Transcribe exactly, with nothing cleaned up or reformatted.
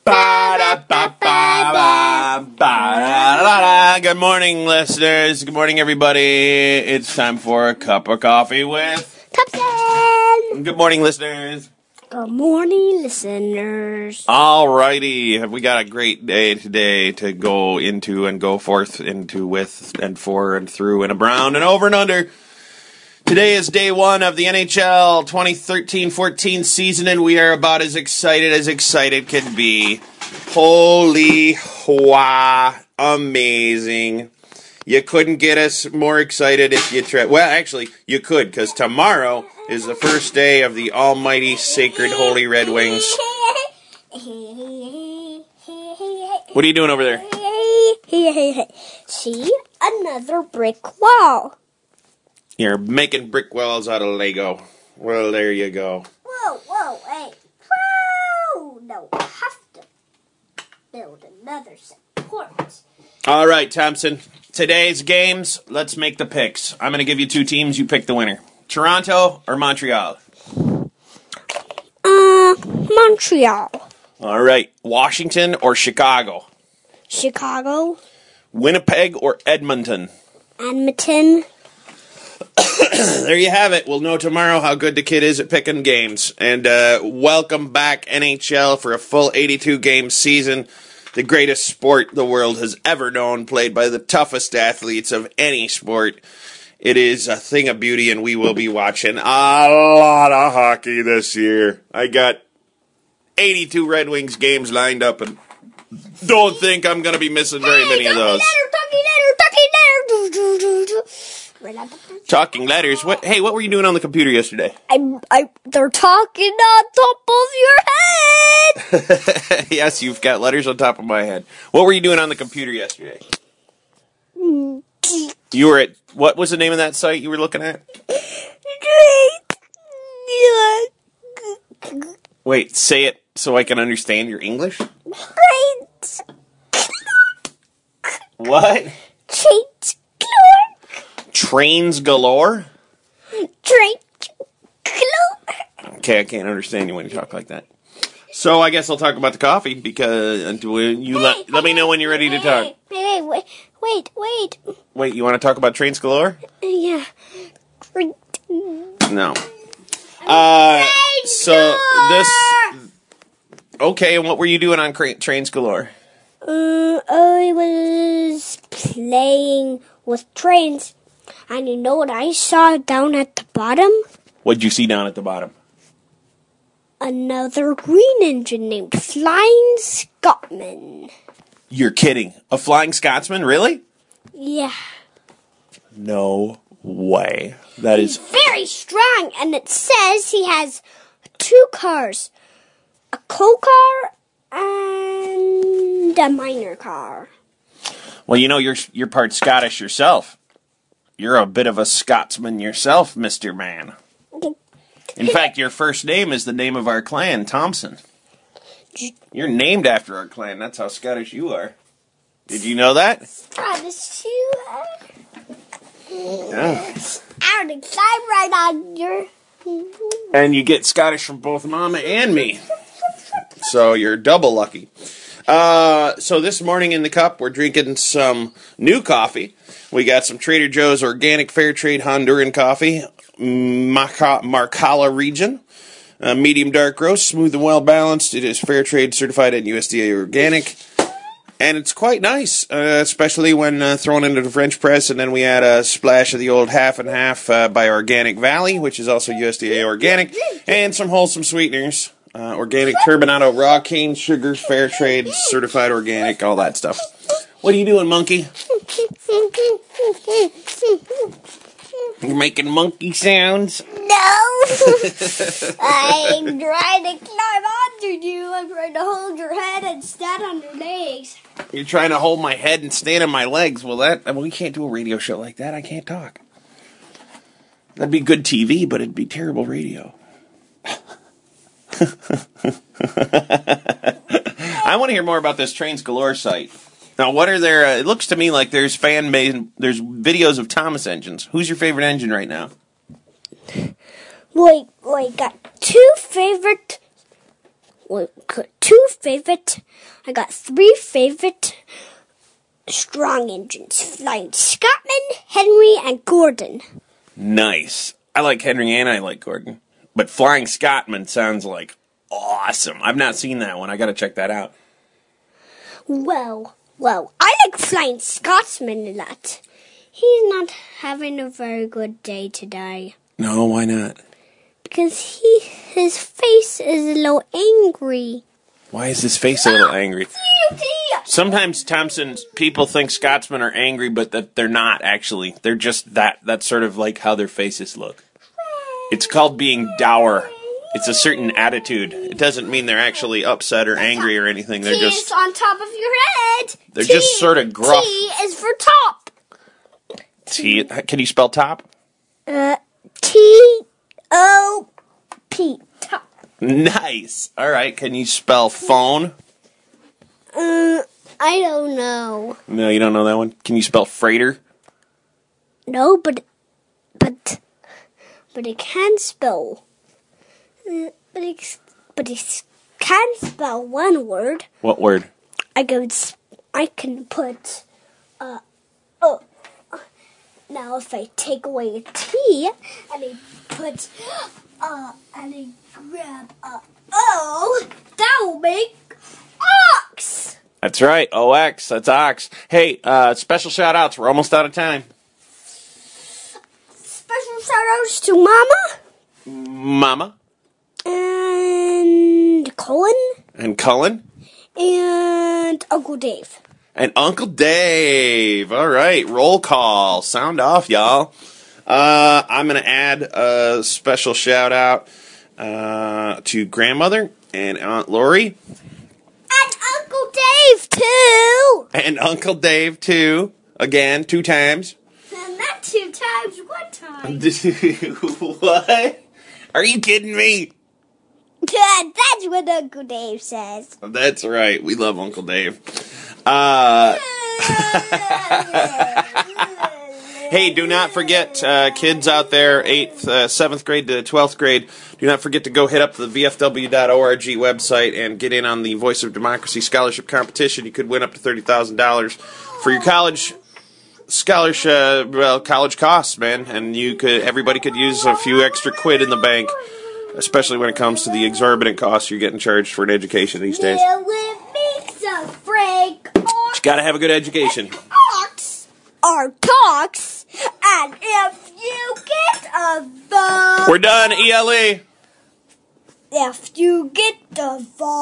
Good morning, listeners. Good morning, everybody. It's time for a cup of coffee with Thompson. Good morning, listeners. Good morning, listeners. Alrighty, we got a great day today to go into and go forth into with and for and through and around and over and under. Today is day one of the N H L twenty thirteen fourteen season, and we are about as excited as excited can be. Holy wah, amazing. You couldn't get us more excited if you tried. Well, actually, you could, because tomorrow is the first day of the almighty, sacred, holy Red Wings. What are you doing over there? See? Another brick wall. You're making brick walls out of Lego. Well, there you go. Whoa, whoa, hey. Whoa! No, I have to build another support. All right, Thompson. Today's games, let's make the picks. I'm going to give you two teams. You pick the winner. Toronto or Montreal? Uh, Montreal. All right. Washington or Chicago? Chicago. Winnipeg or Edmonton? Edmonton. There you have it. We'll know tomorrow how good the kid is at picking games. And uh, welcome back, N H L, for a full eighty-two game season. The greatest sport the world has ever known, played by the toughest athletes of any sport. It is a thing of beauty, and we will be watching a lot of hockey this year. I got eighty-two Red Wings games lined up, and don't think I'm going to be missing very hey, many of those. Letter, talking letter, talking letter. Talking letters. What? Hey, what were you doing on the computer yesterday? I, I, they're talking on top of your head. Yes, you've got letters on top of my head. What were you doing on the computer yesterday? You were at, what was the name of that site you were looking at? Wait, say it so I can understand your English. What? Trains galore? Trains galore. Okay, I can't understand you when you talk like that. So I guess I'll talk about the coffee because until you let Hey, let me hey, know when you're ready to talk. Hey, wait, wait, wait. Wait, you want to talk about trains galore? Yeah. No. Uh, so this. Okay, and what were you doing on cra- Trains Galore? Uh, I was playing with trains, and you know what I saw down at the bottom? What'd you see down at the bottom? Another green engine named Flying Scotsman. You're kidding. A Flying Scotsman? Really? Yeah. No way. That He's is... very strong, and it says he has two cars. A coal car and a miner car. Well, you know, you're you're part Scottish yourself. You're a bit of a Scotsman yourself, Mister Man. In fact, your first name is the name of our clan, Thompson. You're named after our clan. That's how Scottish you are. Did you know that? Scottish you are? Yeah. I would climb right on your... And you get Scottish from both Mama and me. So you're double lucky. Uh, so this morning in the cup, we're drinking some new coffee. We got some Trader Joe's Organic Fair Trade Honduran coffee, Maca- Marcala region, uh, medium dark roast, smooth and well balanced. It is Fair Trade certified and U S D A organic. And it's quite nice, uh, especially when uh, thrown into the French press. And then we add a splash of the old half and half uh, by Organic Valley, which is also U S D A organic, and some wholesome sweeteners. Uh, organic turbinado, raw cane sugar, fair trade, certified organic, all that stuff. What are you doing, monkey? You're making monkey sounds? No! I'm trying to climb onto you. I'm trying to hold your head and stand on your legs. You're trying to hold my head and stand on my legs. Well, that I mean, we can't do a radio show like that. I can't talk. That'd be good T V, but it'd be terrible radio. I want to hear more about this Trains Galore site. Now, what are there? Uh, it looks to me like there's fan made. There's videos of Thomas engines. Who's your favorite engine right now? Wait, wait, got two favorite Well, two favorite. I got three favorite strong engines: Flying Scotsman, Henry, and Gordon. Nice. I like Henry and I like Gordon. But Flying Scotsman sounds like awesome. I've not seen that one. I got to check that out. Well, well, I like Flying Scotsman a lot. He's not having a very good day today. No, why not? Because he, his face is a little angry. Why is his face a little angry? Sometimes, Thompson, people think Scotsmen are angry, but that they're not, actually. They're just that. That's sort of like how their faces look. It's called being dour. It's a certain attitude. It doesn't mean they're actually upset or angry or anything. They're T just is on top of your head. They're T, just sort of gruff. T is for top. T. Can you spell top? Uh, T O P. Top. Nice. All right. Can you spell phone? Uh, I don't know. No, you don't know that one. Can you spell freighter? No, but but but it can spell. Uh, but it but it can spell one word. What word? I can I can put uh oh. Now if I take away a T and I put uh and I grab a O, that will make ox. That's right. O X. That's ox. Hey, uh, special shout outs. We're almost out of time. Special shout outs to Mama. Mama. And Cullen. And Cullen. And Uncle Dave. And Uncle Dave. All right. Roll call. Sound off, y'all. Uh, I'm going to add a special shout out uh, to Grandmother and Aunt Lori. And Uncle Dave, too. And Uncle Dave, too. Again, two times. And not two times, one time. What? Are you kidding me? That's what Uncle Dave says. That's right. We love Uncle Dave. Uh, hey, do not forget, uh, kids out there, eighth, uh, seventh grade to twelfth grade, do not forget to go hit up the V F W dot org website and get in on the Voice of Democracy scholarship competition. You could win up to thirty thousand dollars for your college scholarship, well, college costs, man. And you could, everybody could use a few extra quid in the bank, especially when it comes to the exorbitant costs you're getting charged for an education these days. Yeah, with me, so Frank. You gotta have a good education. Talks are talks, and if you get a vote, We're done, E L E. if you get the vote.